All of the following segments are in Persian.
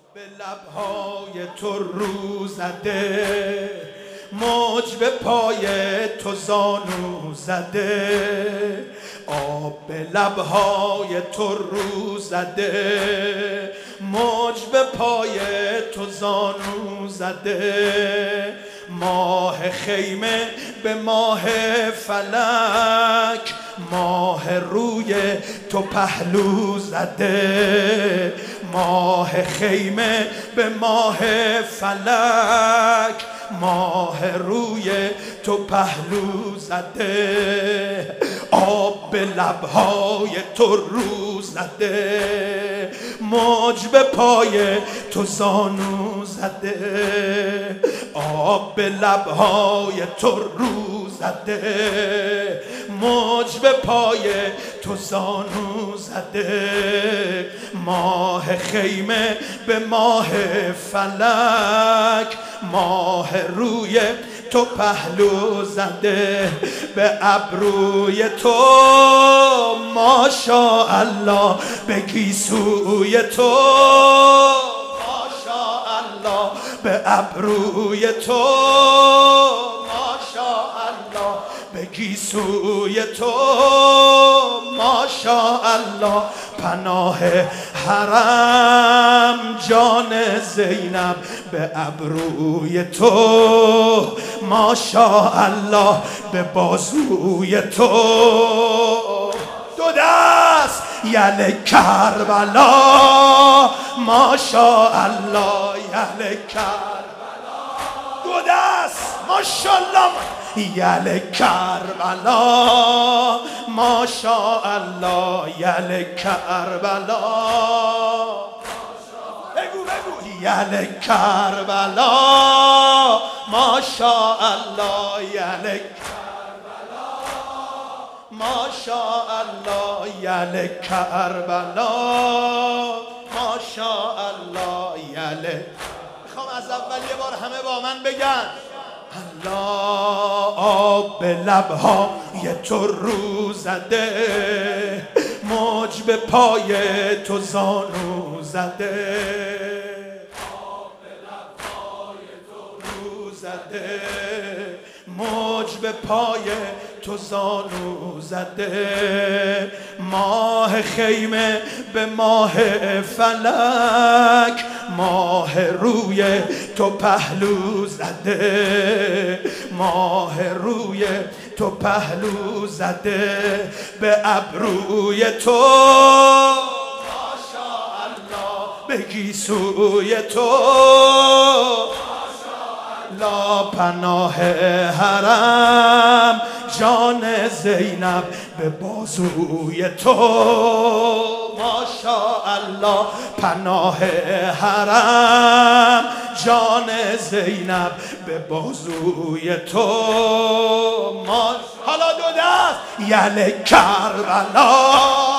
به لبهای تو رو زده، موج به پای تو زانو زده. آب به لبهای تو رو زده، موج به پای تو زانو زده. ماه خیمه به ماه فلک، ماه روی تو پهلو زده. ماه خیمه به ماه فلک، ماه روی تو پهلو زده. آب به لبهای تو رو زده، موج به پای تو زانو زده. آب به لبهای تو رو زده، موج به پای تو زانو زده. ماه خیمه به ماه فلک، ماه روی تو پهلو زده. به ابروی تو ماشاءالله، به گیسوی تو ماشاءالله، به ابروی تو ماشاءالله، به گیسوی تو ماشاءالله. پناه حرم جان زینب، به ابروی تو ماشاءالله، به بازوی تو. دو دست یل کربلا ماشاءالله، یل کربلا. دو دست ماشاءالله یل کربلا ماشاءالله، یل کربلا. بگو بگو یل کربلا ماشاءالله، یل کربلا ماشاءالله، یل کربلا ماشاءالله، یل. میخوام از اول یه بار همه با من بگن الله. آب به لبهای تو رو زده، موج به پای تو زانو زده. آب به لبهای تو رو زده، موج به پای تو زانو زده. ماه خیمه به ماه فلک، ماه روی تو پهلو زده. ماه روی تو پهلو زده، به ابروی تو ماشاءالله، به گیسوی تو لا. پناه حرم جان زینب، به بازوی تو ماشاءالله. پناه حرم جان زینب، به بازوی تو حالا دو دست یل کربلا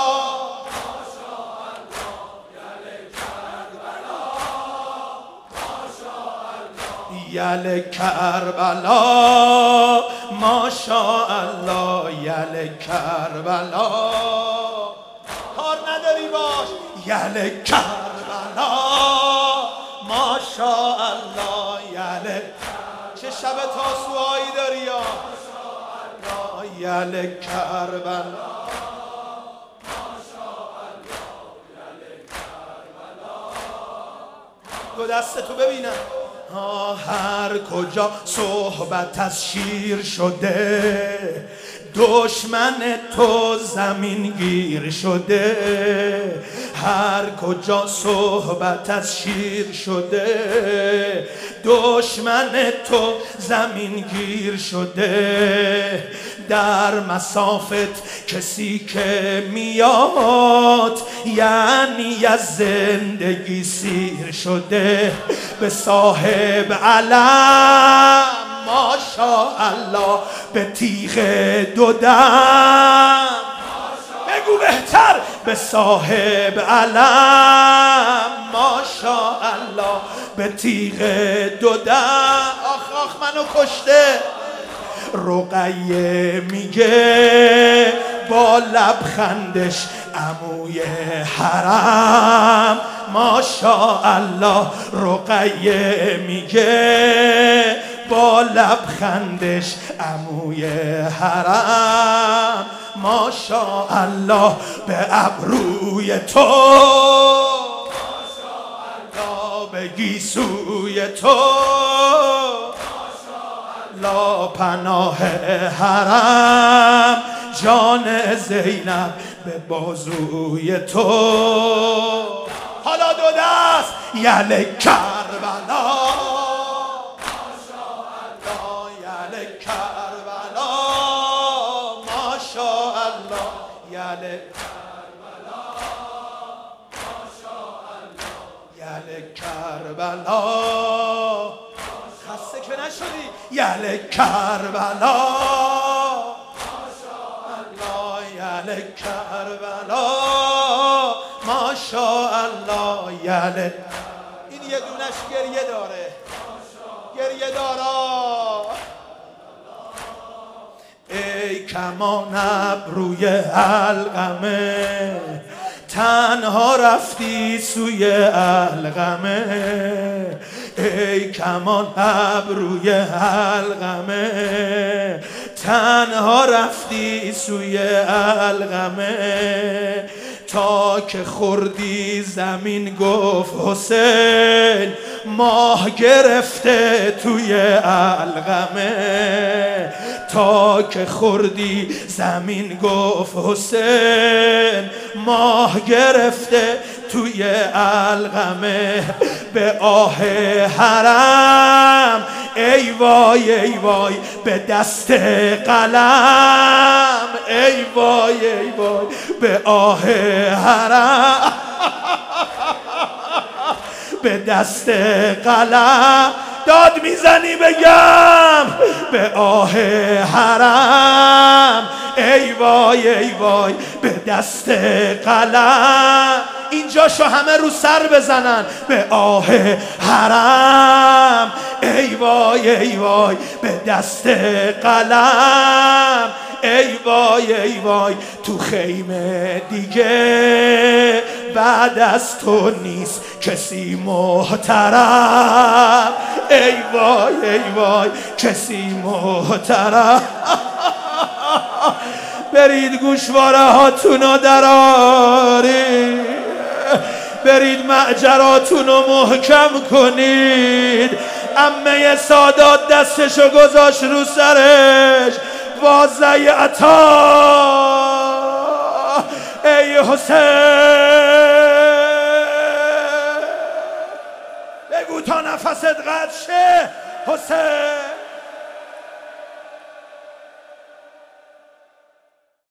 یل کربلا ماشاءالله، یل کربلا. کار نداری باش یل کربلا ماشاءالله، یل. چه شب تاسوهایی داری یا یل کربلا. دو دستتو ببینم. هر کجا صحبت از شیر شده، دشمن تو زمین گیر شده. هر کجا صحبت از شیر شده، دشمن تو زمین گیر شده. در مسافت کسی که میاد، یعنی از زندگی سیر شده. به صاحب علم ماشاءالله، به تیغ دو دم. بگو بهتر به صاحب علم ماشاءالله، به تیغ دو دم. آخ آخ منو کشته. رقیه میگه با لبخندش عموی حرم ماشاءالله رقیه میگه با لبخندش عموی حرم ماشاءالله به ابروی تو ماشاءالله به گیسوی تو لا پناه حرم جان زینب به بازوی تو حالا دو دست یل کربلا ماشاءالله یل کربلا ماشاءالله یل کربلا ماشاءالله یل کربلا خسته که نشدی یل کربلا ماشاءالله یل کربلا ماشاءالله یل این یه دونش گریه داره گریه دارا ای کمان ابروی علقمه تنها رفتی سوی علقمه ای کمان ابروی علقمه تنها رفتی سوی علقمه تا که خوردی زمین گفت حسین ماه گرفته توی علقمه تا که خوردی زمین گفت حسین ماه گرفته توی علقمه به آه حرم ای وای ای وای به دست قلم ای وای ای وای به آه حرم به دست قلم داد میزنی بگم به آه حرم ای وای ای وای به دست قلم اینجاشو همه رو سر بزنن به آه حرم ای وای ای وای به دست قلم ای وای ای وای تو خیمه دیگه بعد از تو نیست کسی محترم ای وای ای وای کسی محترم برید گوشواره هاتونو درارید برید معجراتونو محکم کنید عمه سادات دستشو گذاشت رو سرش وازه عطا ای حسین بگو تا نفست قطع شه حسین